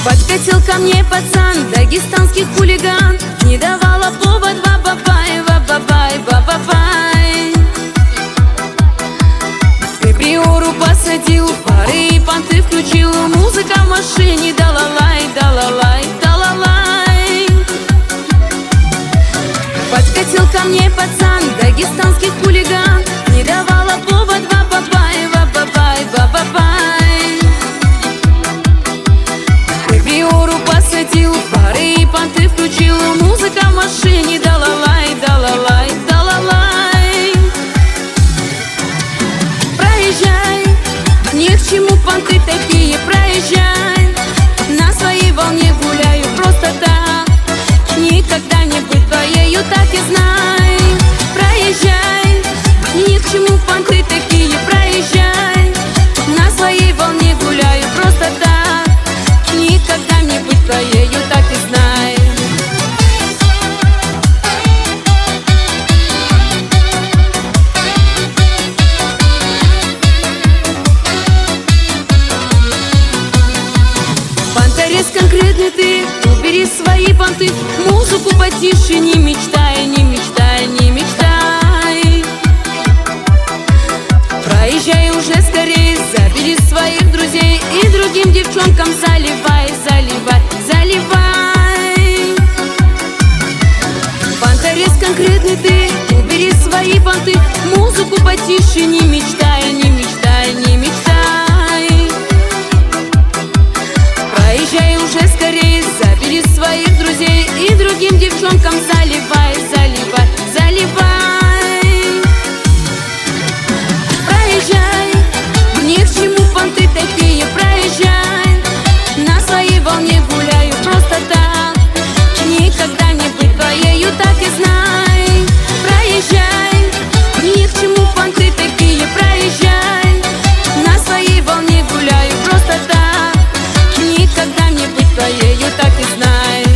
Подкатил ко мне пацан, дагестанский хулиган, не давала повод ва-ба-бай, ва-ба-бай, ва-ба-бай. Приору посадил, пары и понты включил, музыка в машине, да-ла-лай, да-ла-лай, да-ла-лай. Подкатил ко мне пацан, дагестанский хулиган, не давала повод ва-ба-бай, ва-ба-бай, ва-ба-бай. Приору посадил, пары и понты включил, музыка в машине, да-ла-лай, да-ла-лай, да-ла-лай. Проезжай, ни к чему понты такие, проезжай. На своей волне гуляю просто так, никогда не быть твоею, так и знай. Проезжай, ни к чему понты такие, проезжай. На своей волне гуляю просто так, никогда не быть твоею, так и знай. Понторез конкретный ты, убери свои понты, музыку потише, не мечтай, не мечтай, не мечтай. Проезжай уже скорее, забери своих друзей и другим девчонкам заливай, заливай, заливай. Понторез конкретный ты, убери свои понты, музыку потише, не мечтай, не мечтай, не мечтай. Проезжай уже скорее, забери своих друзей и другим девчонкам заливай, заливай, заливай. Проезжай, ни к чему понты такие, проезжай. На своей волне гуляю просто так, никогда не быть твоею, так и знай. Проезжай, ни к чему понты такие, проезжай. На своей волне гуляю просто так, никогда не быть твоею, так и знай.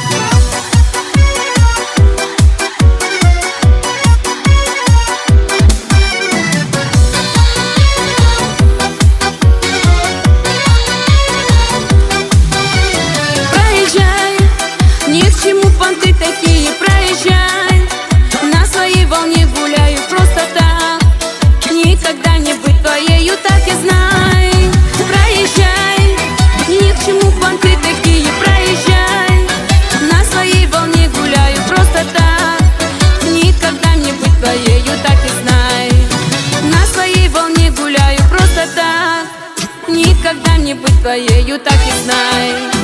Проезжай, ни к чему понты такие, проезжай. На своей волне гуляю просто так, никогда не быть твоею, так и знай. Проезжай, ни к чему понты такие, проезжай. На своей волне гуляю просто так, никогда не быть твоею, так и знай. На своей волне гуляю просто так, никогда не быть твоею, так и знай.